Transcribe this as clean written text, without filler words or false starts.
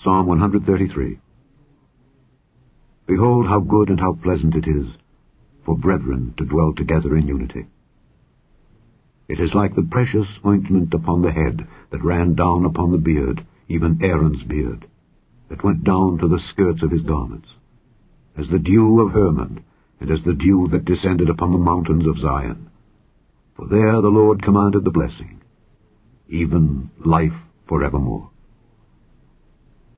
Psalm 133. Behold how good and how pleasant it is for brethren to dwell together in unity. It is like the precious ointment upon the head that ran down upon the beard, even Aaron's beard, that went down to the skirts of his garments, as the dew of Hermon, and as the dew that descended upon the mountains of Zion. For there the Lord commanded the blessing, even life forevermore.